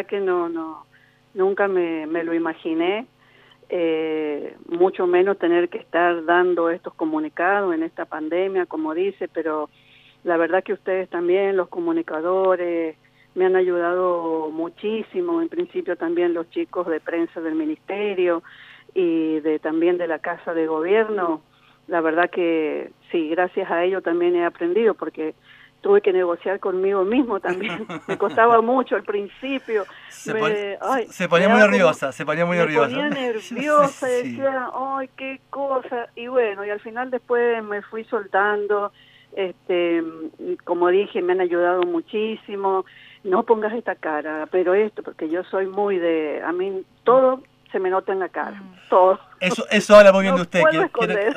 que nunca me lo imaginé, mucho menos tener que estar dando estos comunicados en esta pandemia, como dice, pero la verdad que ustedes también, los comunicadores, me han ayudado muchísimo, en principio también los chicos de prensa del ministerio y también de la Casa de Gobierno. La verdad que sí, gracias a ello también he aprendido, porque tuve que negociar conmigo mismo también. Me costaba mucho al principio. Se ponía muy nerviosa, se ponía muy nerviosa. Me ponía nerviosa y Sí. decía, ¡ay, qué cosa! Y bueno, y al final después me fui soltando. Como dije, me han ayudado muchísimo. No pongas esta cara, pero esto, porque yo soy muy a mí todo se me nota en la cara, todo. Eso habla muy bien No de usted. puedo esconder.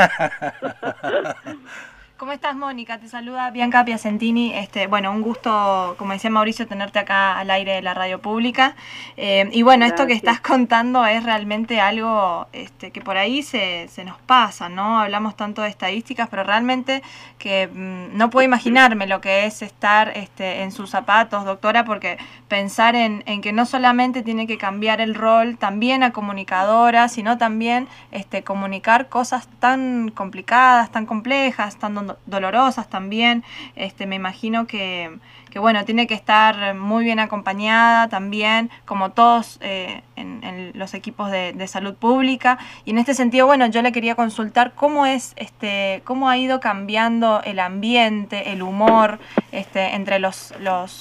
¿Cómo estás, Mónica? Te saluda Bianca Piacentini. Bueno, un gusto, como decía Mauricio, tenerte acá al aire de la radio pública. Y bueno, Gracias. Esto que estás contando es realmente algo que por ahí se nos pasa, ¿no? Hablamos tanto de estadísticas, pero realmente que no puedo imaginarme lo que es estar en sus zapatos, doctora, porque pensar en que no solamente tiene que cambiar el rol también a comunicadora, sino también comunicar cosas tan complicadas, tan complejas, tan dolorosas también. Me imagino que bueno, tiene que estar muy bien acompañada también, como todos en los equipos de salud pública. Y en este sentido, bueno, yo le quería consultar cómo ha ido cambiando el ambiente, el humor entre los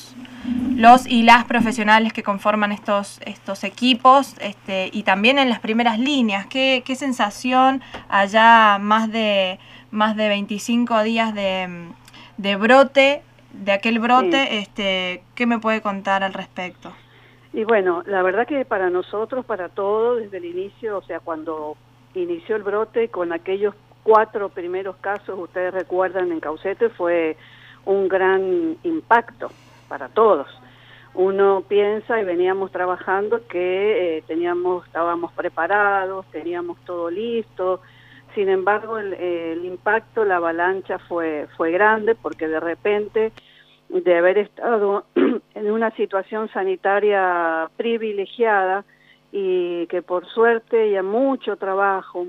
y las profesionales que conforman estos equipos, y también en las primeras líneas. ¿Qué sensación allá más de 25 días de brote, de aquel brote, sí. ¿Qué me puede contar al respecto? Y bueno, la verdad que para nosotros, para todos, desde el inicio, o sea, cuando inició el brote, con aquellos 4 primeros casos, ustedes recuerdan, en Caucete, fue un gran impacto para todos. Uno piensa, y veníamos trabajando, que estábamos preparados, teníamos todo listo. Sin embargo, el impacto, la avalancha fue grande, porque de repente, de haber estado en una situación sanitaria privilegiada, y que por suerte y mucho trabajo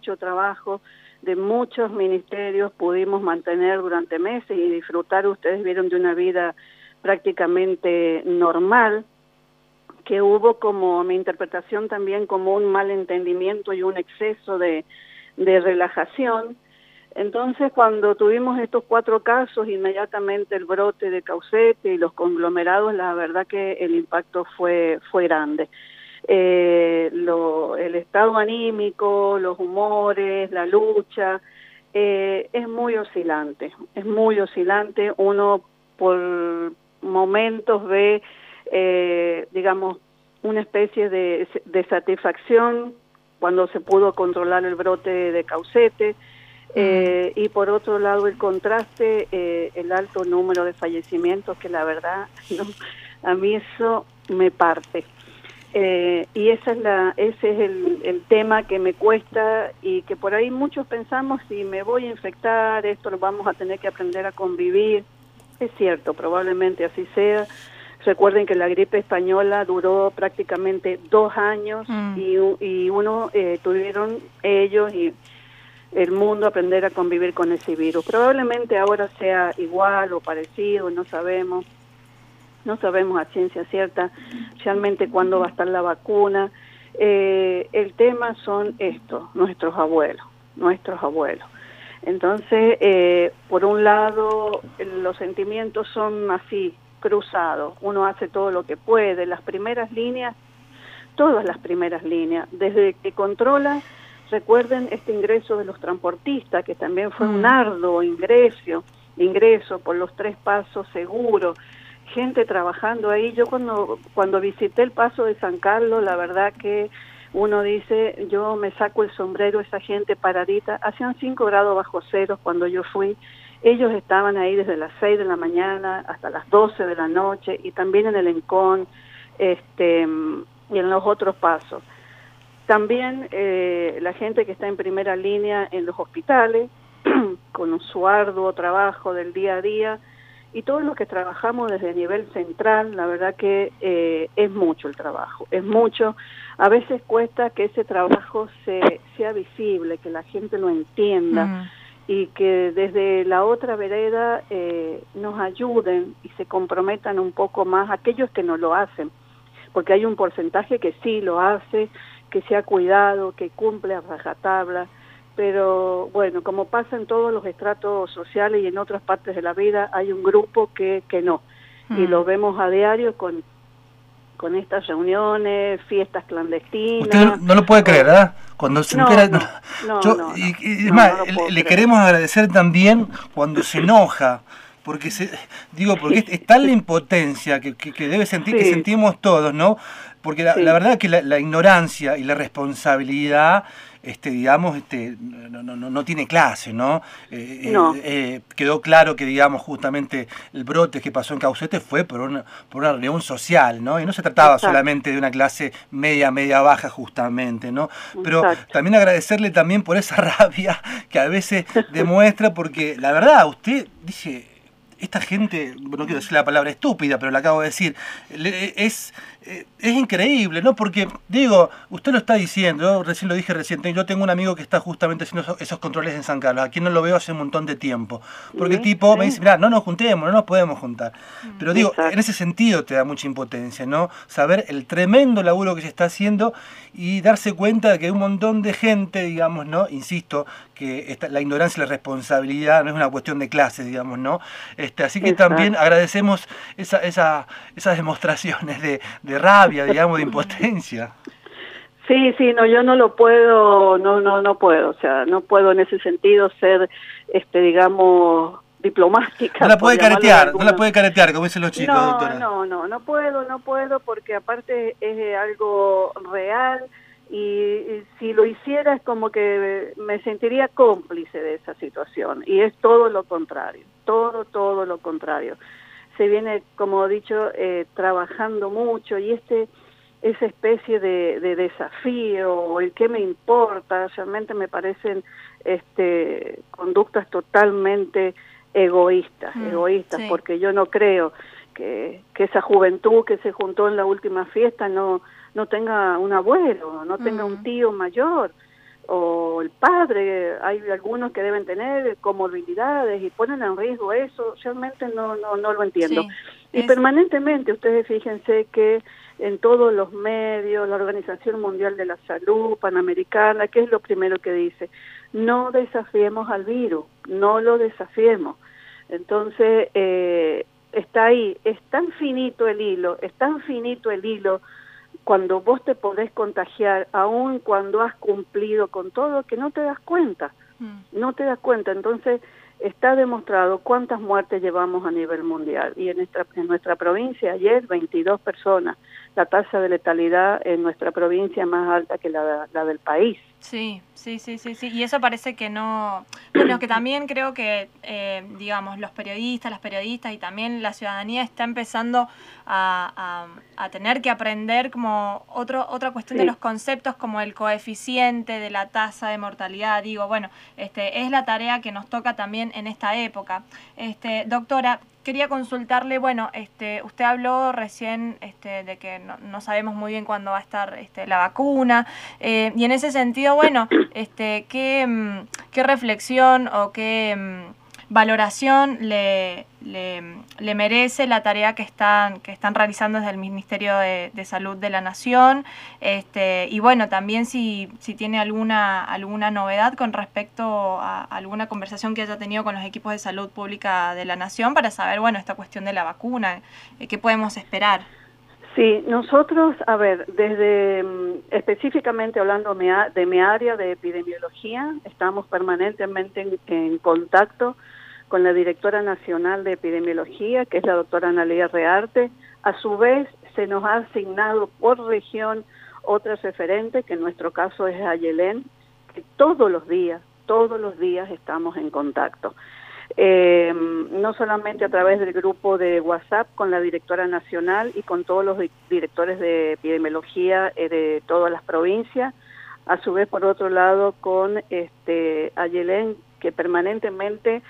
de muchos ministerios pudimos mantener durante meses y disfrutar, ustedes vieron, de una vida prácticamente normal, que hubo, como mi interpretación también, como un malentendimiento y un exceso de relajación. Entonces, cuando tuvimos estos 4 casos, inmediatamente el brote de Caucete y los conglomerados, la verdad que el impacto fue grande. El estado anímico, los humores, la lucha, es muy oscilante, uno por momentos ve, digamos, una especie de satisfacción cuando se pudo controlar el brote de Caucete, y por otro lado el contraste, el alto número de fallecimientos, que la verdad a mí eso me parte. Y ese es el tema que me cuesta, y que por ahí muchos pensamos, si me voy a infectar, esto lo vamos a tener que aprender a convivir. Es cierto, probablemente así sea. Recuerden que la gripe española duró prácticamente 2 años, y tuvieron ellos y el mundo aprender a convivir con ese virus. Probablemente ahora sea igual o parecido, no sabemos a ciencia cierta realmente cuándo va a estar la vacuna. El tema son nuestros abuelos. Entonces, por un lado, los sentimientos son así, cruzados. Uno hace todo lo que puede. Las primeras líneas, todas las primeras líneas, desde que controla, recuerden este ingreso de los transportistas, que también fue un arduo ingreso por los 3 pasos seguros, gente trabajando ahí. Yo cuando visité el paso de San Carlos, la verdad que uno dice, yo me saco el sombrero, esa gente paradita, hacían 5 grados bajo cero cuando yo fui. Ellos estaban ahí desde las 6 de la mañana hasta las 12 de la noche, y también en el Encón, y en los otros pasos. También la gente que está en primera línea en los hospitales, con su arduo trabajo del día a día, y todos los que trabajamos desde el nivel central, la verdad que es mucho el trabajo, es mucho. A veces cuesta que ese trabajo sea visible, que la gente lo entienda y que desde la otra vereda nos ayuden y se comprometan un poco más aquellos que no lo hacen, porque hay un porcentaje que sí lo hace, que se ha cuidado, que cumple a rajatabla, pero bueno, como pasa en todos los estratos sociales y en otras partes de la vida, hay un grupo que no, y lo vemos a diario con estas reuniones, fiestas clandestinas. Usted no lo puede creer, ¿verdad? Cuando se entera... Y es más, le queremos agradecer también cuando se enoja, porque porque es tal la impotencia que debe sentir, que sentimos todos, ¿no? Porque la verdad que la ignorancia y la responsabilidad, digamos, no tiene clase, ¿no? Quedó claro que, digamos, justamente el brote que pasó en Caucete fue por una reunión social, ¿no? Y no se trataba solamente de una clase media baja, justamente, ¿no? Pero también agradecerle también por esa rabia que a veces demuestra, porque la verdad, usted dice... Esta gente, no quiero decir la palabra estúpida, pero la acabo de decir, es increíble, ¿no? Porque, digo, usted lo está diciendo, yo recién lo dije yo tengo un amigo que está justamente haciendo esos controles en San Carlos, aquí no lo veo hace un montón de tiempo, porque el tipo me dice, mirá, no nos juntemos, no nos podemos juntar. Pero digo, en ese sentido te da mucha impotencia, ¿no? Saber el tremendo laburo que se está haciendo y darse cuenta de que hay un montón de gente, digamos, ¿no? Insisto, que la ignorancia y la responsabilidad no es una cuestión de clase, digamos, ¿no? Así que también agradecemos esas demostraciones de rabia, digamos, de impotencia. Sí, no, yo no lo puedo, no puedo, o sea, no puedo en ese sentido ser, digamos, diplomática. No la puede caretear, como dicen los chicos, doctora. No puedo, porque aparte es algo real. Y si lo hiciera es como que me sentiría cómplice de esa situación, y es todo lo contrario, todo lo contrario. Se viene, como he dicho, trabajando mucho, y esa especie de desafío, o el que me importa, realmente me parecen conductas totalmente egoístas, porque yo no creo que esa juventud que se juntó en la última fiesta no tenga un abuelo, no tenga un tío mayor, o el padre. Hay algunos que deben tener comorbilidades y ponen en riesgo eso. Realmente no lo entiendo. Y permanentemente, ustedes fíjense que en todos los medios, la Organización Mundial de la Salud, Panamericana, ¿qué es lo primero que dice? No desafiemos al virus, no lo desafiemos. Entonces, está ahí, es tan finito el hilo, cuando vos te podés contagiar, aun cuando has cumplido con todo, que no te das cuenta, Entonces, está demostrado cuántas muertes llevamos a nivel mundial, y en nuestra provincia ayer 22 personas, la tasa de letalidad en nuestra provincia es más alta que la del país. Sí, y eso parece que no, bueno, que también creo que, digamos, los periodistas, las periodistas y también la ciudadanía está empezando a tener que aprender como otra cuestión de los conceptos, como el coeficiente de la tasa de mortalidad. Digo, bueno, es la tarea que nos toca también en esta época. Doctora, quería consultarle, bueno, usted habló recién de que no sabemos muy bien cuándo va a estar la vacuna, y en ese sentido, bueno, ¿qué reflexión o qué valoración le merece la tarea que están realizando desde el Ministerio de Salud de la Nación? Y bueno, también si tiene alguna novedad con respecto a alguna conversación que haya tenido con los equipos de salud pública de la Nación, para saber, bueno, esta cuestión de la vacuna, ¿qué podemos esperar? Sí, nosotros, a ver, desde específicamente hablando de mi área de epidemiología, estamos permanentemente en contacto con la directora nacional de epidemiología, que es la doctora Analía Rearte. A su vez, se nos ha asignado por región otra referente, que en nuestro caso es Ayelén, que todos los días estamos en contacto. No solamente a través del grupo de WhatsApp con la directora nacional y con todos los directores de epidemiología de todas las provincias, a su vez por otro lado con Ayelén, que permanentemente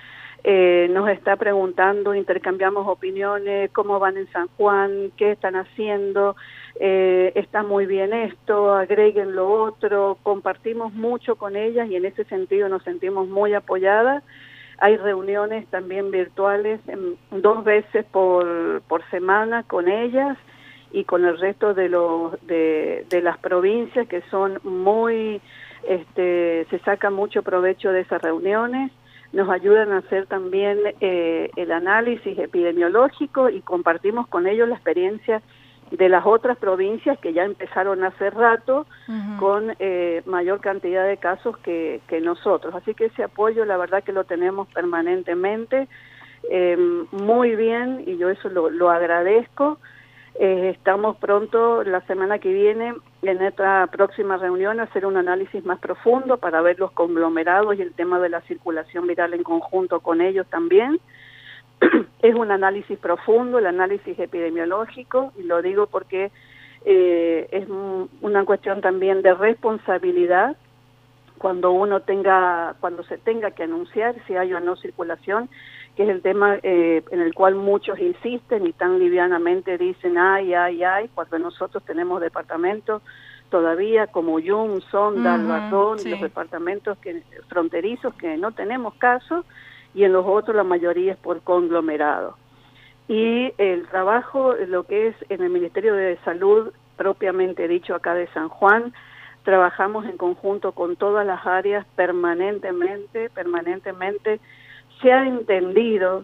nos está preguntando, intercambiamos opiniones, cómo van en San Juan, qué están haciendo, está muy bien esto, agreguen lo otro, compartimos mucho con ellas y en ese sentido nos sentimos muy apoyadas. Hay reuniones también virtuales 2 veces por semana con ellas y con el resto de las provincias que son muy, se saca mucho provecho de esas reuniones. Nos ayudan a hacer también el análisis epidemiológico y compartimos con ellos la experiencia de las otras provincias que ya empezaron hace rato con mayor cantidad de casos que nosotros. Así que ese apoyo la verdad que lo tenemos permanentemente, muy bien, y yo eso lo agradezco. Estamos pronto, la semana que viene, en esta próxima reunión, a hacer un análisis más profundo para ver los conglomerados y el tema de la circulación viral en conjunto con ellos también. Es un análisis profundo, el análisis epidemiológico, y lo digo porque es una cuestión también de responsabilidad cuando se tenga que anunciar si hay o no circulación, que es el tema en el cual muchos insisten y tan livianamente dicen ay, cuando nosotros tenemos departamentos todavía como Uyum, Sonda, Albarrón, los departamentos fronterizos que no tenemos casos, y en los otros la mayoría es por conglomerado. Y el trabajo, lo que es en el Ministerio de Salud, propiamente dicho acá de San Juan, trabajamos en conjunto con todas las áreas permanentemente. Se ha entendido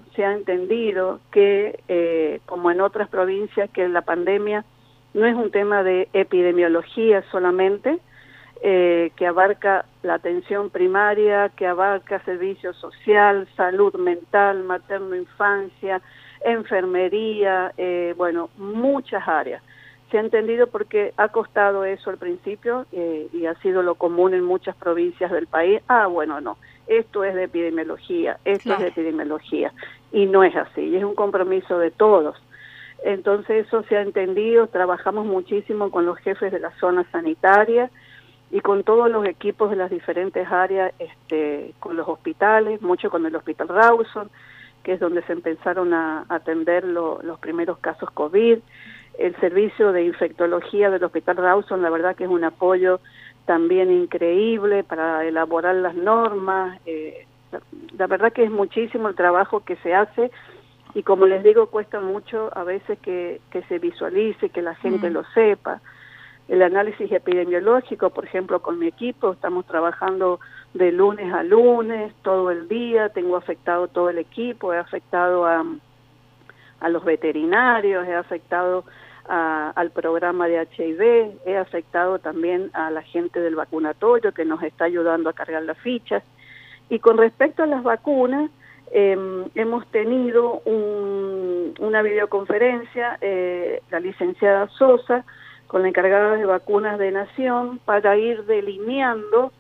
que, como en otras provincias, que la pandemia no es un tema de epidemiología solamente, que abarca la atención primaria, que abarca servicio social, salud mental, materno-infancia, enfermería, muchas áreas. Se ha entendido porque ha costado eso al principio y ha sido lo común en muchas provincias del país. No, esto es de epidemiología, esto es de epidemiología, y no es así, y es un compromiso de todos. Entonces eso se ha entendido, trabajamos muchísimo con los jefes de la zona sanitaria y con todos los equipos de las diferentes áreas, con los hospitales, mucho con el Hospital Rawson, que es donde se empezaron a atender los primeros casos COVID. El servicio de infectología del Hospital Rawson, la verdad que es un apoyo también increíble para elaborar las normas. La verdad que es muchísimo el trabajo que se hace y, como les digo, cuesta mucho a veces que se visualice, que la gente lo sepa. El análisis epidemiológico, por ejemplo, con mi equipo, estamos trabajando de lunes a lunes, todo el día, tengo afectado todo el equipo, he afectado a los veterinarios, he afectado al programa de HIV, he afectado también a la gente del vacunatorio que nos está ayudando a cargar las fichas. Y con respecto a las vacunas, hemos tenido una videoconferencia, la licenciada Sosa, con la encargada de vacunas de Nación, para ir delineando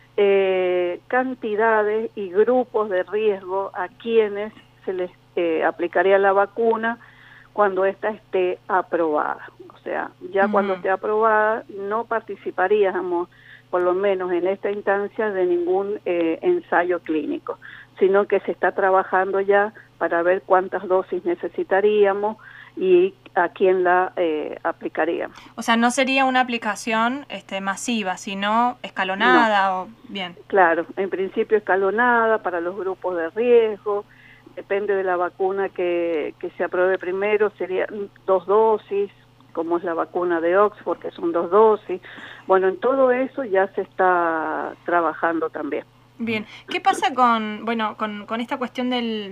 cantidades y grupos de riesgo a quienes se les aplicaría la vacuna cuando ésta esté aprobada. O sea, ya cuando esté aprobada no participaríamos, por lo menos en esta instancia, de ningún ensayo clínico, sino que se está trabajando ya para ver cuántas dosis necesitaríamos y a quién la aplicaríamos. O sea, no sería una aplicación masiva, sino escalonada o bien. Claro, en principio escalonada para los grupos de riesgo. Depende de la vacuna que se apruebe primero, serían 2 dosis, como es la vacuna de Oxford, que son 2 dosis. Bueno, en todo eso ya se está trabajando también. Bien, ¿qué pasa con esta cuestión de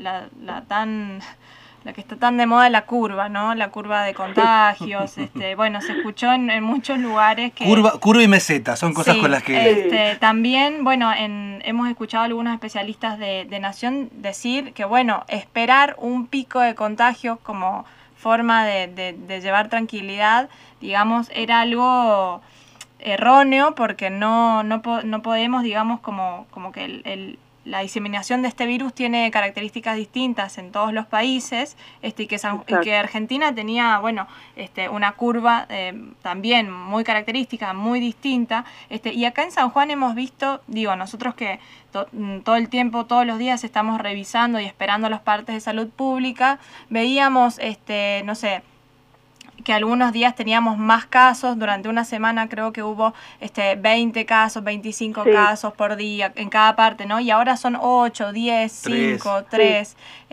la que está tan de moda, la curva, ¿no? La curva de contagios, se escuchó en muchos lugares que... Curva y meseta, son cosas con las que... También, hemos escuchado a algunos especialistas de Nación decir que, esperar un pico de contagios como forma de llevar tranquilidad, digamos, era algo erróneo, porque no podemos, digamos, como que la diseminación de este virus tiene características distintas en todos los países, y que Argentina tenía, bueno, una curva también muy característica, muy distinta, y acá en San Juan hemos visto, digo, nosotros que todo el tiempo, todos los días estamos revisando y esperando los partes de salud pública, veíamos, no sé, que algunos días teníamos más casos, durante una semana creo que hubo 20 casos, 25 casos por día en cada parte, ¿no? Y ahora son 8, 10, 5, 3.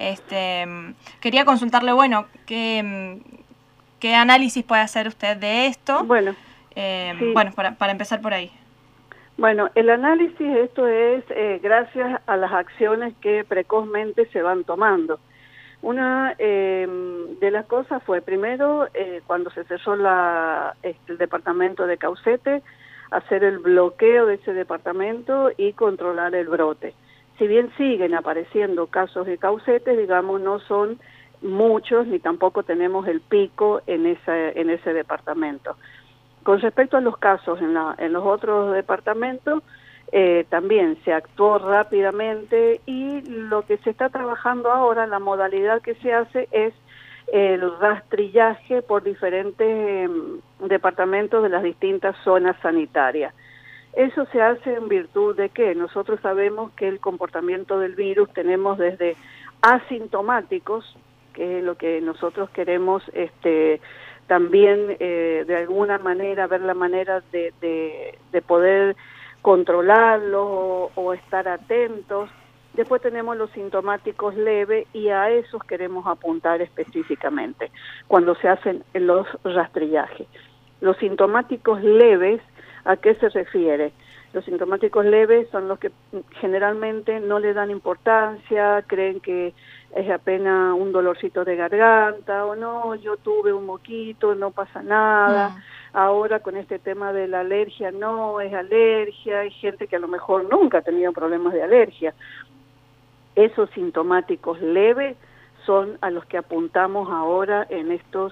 Quería consultarle, bueno, ¿qué análisis puede hacer usted de esto? Bueno, para empezar por ahí. Bueno, el análisis de esto es gracias a las acciones que precozmente se van tomando. Una de las cosas fue, primero, cuando se cerró el departamento de Caucete, hacer el bloqueo de ese departamento y controlar el brote. Si bien siguen apareciendo casos de Caucete, digamos, no son muchos, ni tampoco tenemos el pico en ese departamento. Con respecto a los casos en los otros departamentos, también se actuó rápidamente y lo que se está trabajando ahora, la modalidad que se hace es el rastrillaje por diferentes departamentos de las distintas zonas sanitarias. Eso se hace en virtud de que nosotros sabemos que el comportamiento del virus tenemos desde asintomáticos, que es lo que nosotros queremos también de alguna manera ver la manera de poder controlarlo o estar atentos. Después tenemos los sintomáticos leves y a esos queremos apuntar específicamente cuando se hacen los rastrillajes. Los sintomáticos leves, ¿a qué se refiere? Los sintomáticos leves son los que generalmente no le dan importancia, creen que es apenas un dolorcito de garganta, o no, yo tuve un moquito, no pasa nada. Ahora con este tema de la alergia, no, es alergia, hay gente que a lo mejor nunca ha tenido problemas de alergia. Esos sintomáticos leves son a los que apuntamos ahora en estos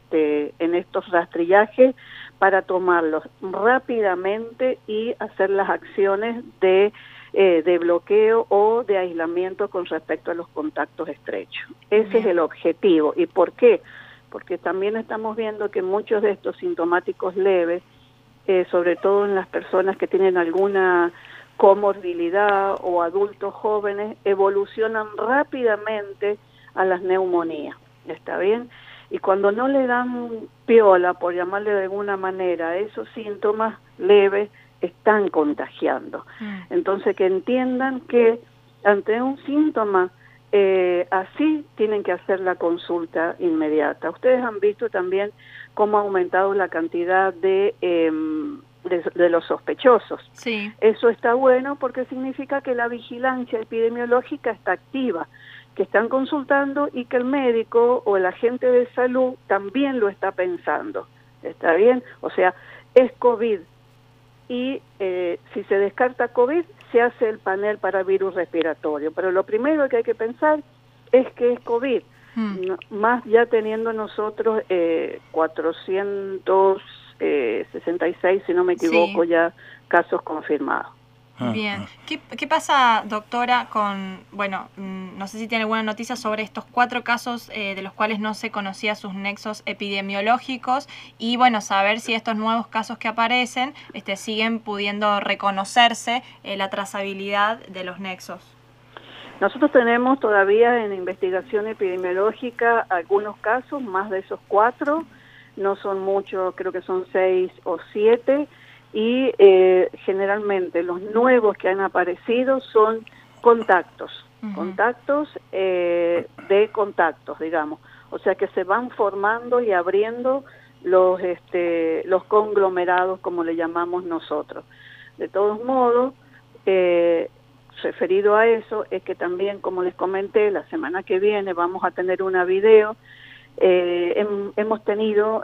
rastrillajes para tomarlos rápidamente y hacer las acciones de bloqueo o de aislamiento con respecto a los contactos estrechos. Ese es el objetivo. ¿Y por qué? Porque también estamos viendo que muchos de estos sintomáticos leves, sobre todo en las personas que tienen alguna comorbilidad o adultos jóvenes, evolucionan rápidamente a las neumonías, ¿está bien? Y cuando no le dan piola, por llamarle de alguna manera, esos síntomas leves están contagiando. Entonces que entiendan que ante un síntoma así tienen que hacer la consulta inmediata. Ustedes han visto también cómo ha aumentado la cantidad de los sospechosos. Sí. Eso está bueno porque significa que la vigilancia epidemiológica está activa, que están consultando y que el médico o el agente de salud también lo está pensando. ¿Está bien? O sea, es COVID y si se descarta COVID, se hace el panel para virus respiratorio. Pero lo primero que hay que pensar es que es COVID. Más ya teniendo nosotros 466, si no me equivoco, ya casos confirmados. Bien. ¿Qué pasa, doctora, con, bueno, no sé si tiene alguna noticia sobre estos 4 casos de los cuales no se conocía sus nexos epidemiológicos y, bueno, saber si estos nuevos casos que aparecen siguen pudiendo reconocerse la trazabilidad de los nexos? Nosotros tenemos todavía en investigación epidemiológica algunos casos, más de esos 4, no son muchos, creo que son 6 o 7, y generalmente los nuevos que han aparecido son contactos, contactos de contactos, digamos, o sea que se van formando y abriendo los conglomerados, como le llamamos nosotros. De todos modos, referido a eso, es que también, como les comenté, la semana que viene vamos a tener una video. Hemos tenido,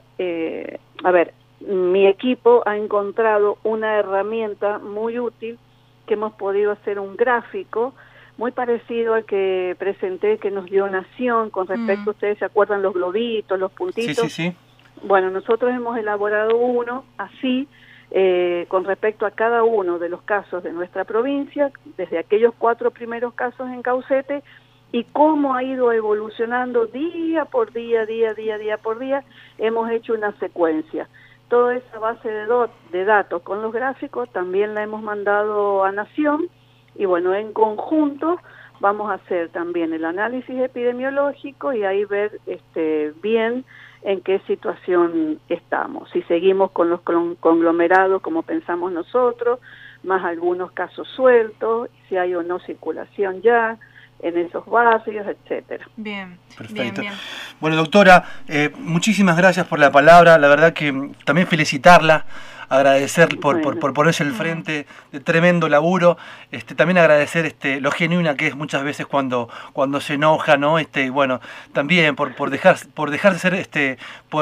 mi equipo ha encontrado una herramienta muy útil que hemos podido hacer un gráfico muy parecido al que presenté, que nos dio Nación, con respecto, ustedes se acuerdan los globitos, los puntitos. Sí. Bueno, nosotros hemos elaborado uno así, con respecto a cada uno de los casos de nuestra provincia, desde aquellos 4 primeros casos en Caucete, y cómo ha ido evolucionando día por día, día por día. Hemos hecho una secuencia. Toda esa base de datos con los gráficos también la hemos mandado a Nación, y bueno, en conjunto vamos a hacer también el análisis epidemiológico y ahí ver bien en qué situación estamos. Si seguimos con los conglomerados como pensamos nosotros, más algunos casos sueltos, si hay o no circulación ya en esos barrios, etcétera. Bien, perfecto. Bien. Bueno, doctora, muchísimas gracias por la palabra. La verdad que también felicitarla, agradecer por ponerse al frente de tremendo laburo, también agradecer lo genuina que es muchas veces cuando se enoja, ¿no? Bueno, también por dejar de ser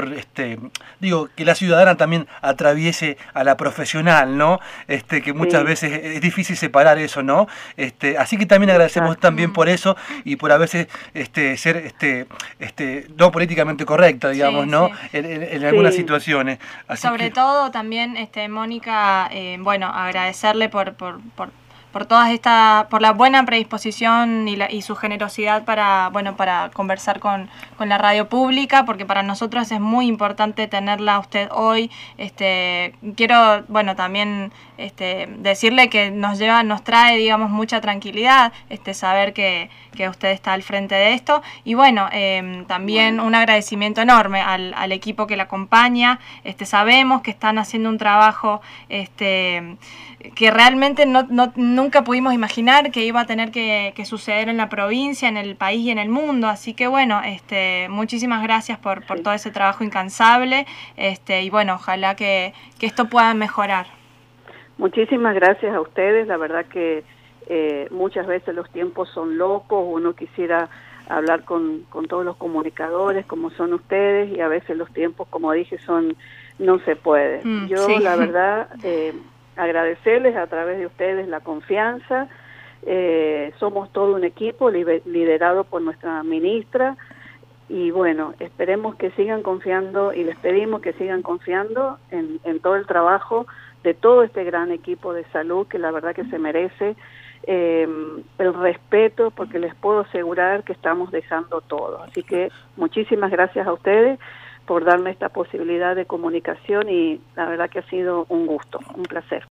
digo, que la ciudadana también atraviese a la profesional, ¿no? Que muchas veces es difícil separar eso, ¿no? Así que también agradecemos también por eso y por a veces ser no políticamente correcta, digamos, ¿no? En algunas situaciones. Así sobre todo también Mónica, bueno, agradecerle por todas por la buena predisposición y su generosidad para conversar con la radio pública, porque para nosotros es muy importante tenerla a usted hoy. Quiero, también decirle que nos trae, digamos, mucha tranquilidad saber que usted está al frente de esto, y también un agradecimiento enorme al equipo que la acompaña. Sabemos que están haciendo un trabajo que realmente nunca pudimos imaginar que iba a tener que suceder en la provincia, en el país y en el mundo. Así que muchísimas gracias por todo ese trabajo incansable, y ojalá que esto pueda mejorar. Muchísimas gracias a ustedes. La verdad que muchas veces los tiempos son locos, uno quisiera hablar con todos los comunicadores como son ustedes, y a veces los tiempos, como dije, no se puede. La verdad, agradecerles a través de ustedes la confianza. Somos todo un equipo liderado por nuestra ministra, y bueno, esperemos que sigan confiando, y les pedimos que sigan confiando en todo el trabajo de todo este gran equipo de salud, que la verdad que se merece el respeto, porque les puedo asegurar que estamos dejando todo. Así que muchísimas gracias a ustedes por darme esta posibilidad de comunicación, y la verdad que ha sido un gusto, un placer.